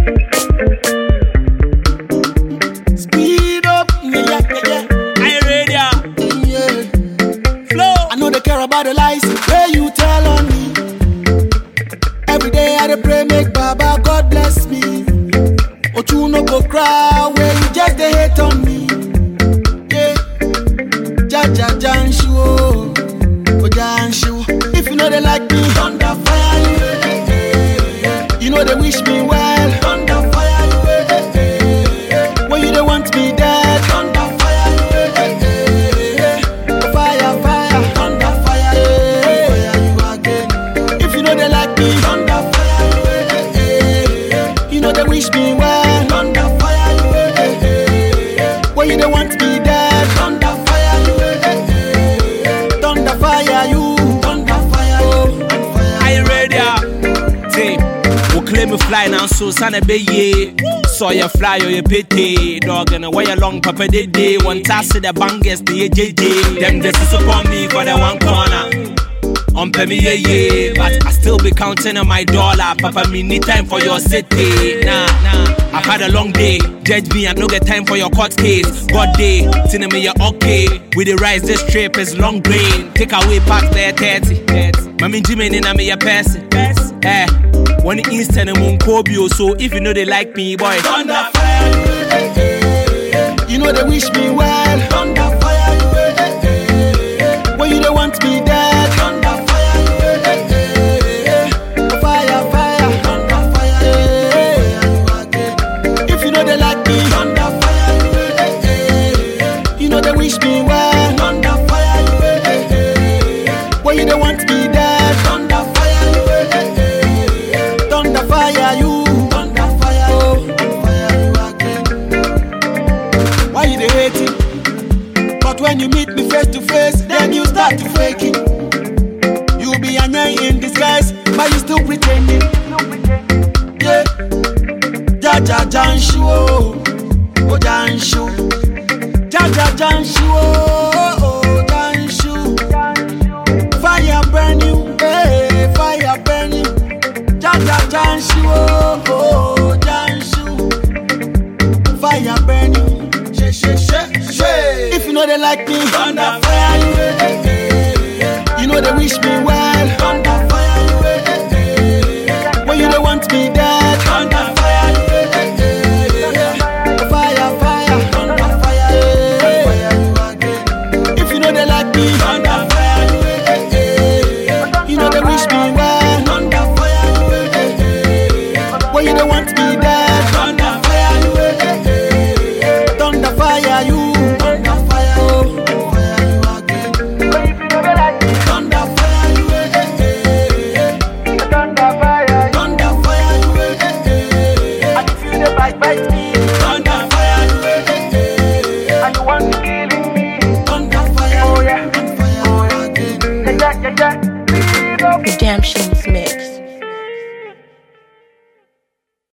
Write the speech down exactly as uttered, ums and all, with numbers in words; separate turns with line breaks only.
Speed up, yeah, yeah, yeah.
I ready,
Yeah.
flow.
I know they care about the lies where you tell on me. Every day I dey pray, make Baba God bless me. But you no go cry where you just dey hate on me. Yeah, ja ja janshu, oh janshu. If you know they like me, thunder fire you. You know they wish me well, thunder fire you. When you don't want me dead, thunder fire you. Fire, fire, thunder fire you. Fire you again. If you know they like me, thunder fire you. You know they wish me well, thunder fire you. When you don't want me dead, thunder fire you. Thunder fire you. Thunder fire you.
I ready, say. We claim me fly now, so son of a ye. Saw you fly or you pity. Dog and away along papa day day. One task to the bangers, the A J J. Them this is upon me for the one corner. On pay me yeah, yeah, but I still be counting on my dollar. Papa, me need time for your city. Nah, nah, I've had a long day. Judge me, I no get time for your court case. God day, telling me you're okay. With the rise, this trip is long brain. Take away past there thirty. Mami Jimmy, I'm your person. Eh, one instant and one Kobio. So if you know they like me, boy,
Thunder fire you. You know they wish me well, thunder fire you. When you don't want me dead, thunder fire you. Fire, fire, thunder fire you. If you know they like me, thunder fire you. You know they wish me well, thunder fire you. When you don't want me dead, thunder fire you. Thunder fire you. Thunder fire you. Fire you again. Why you dey hating? But when you meet me face to face, then you start to fake it. You be a nyan in disguise, but you still pretending. Yeah, ja ja janshu, oh oh, janshu, ja ja janshu, oh oh janshu. Fire burn you, hey, fire burn you. Ja ja janshu, oh oh janshu. Fire burn you. If you know they like me, thunder fire you. You know they wish me well, thunder fire you. When you don't want me dead, thunder fire you. Fire, fire, thunder fire you. If you know they like me, thunder fire you. You know they wish me well, thunder fire you. When you don't want me dead, thunder fire you. Thunder fire you. Thunder fire you. Fire you again. Thunder fire you.
Thunder fire,
Thunder fire you.
and if you the bite bite me,
Thunder fire you.
and you want to killing me,
Thunder fire you.
oh yeah,
Fire you again.
yeah yeah yeah, yeah.
Redemption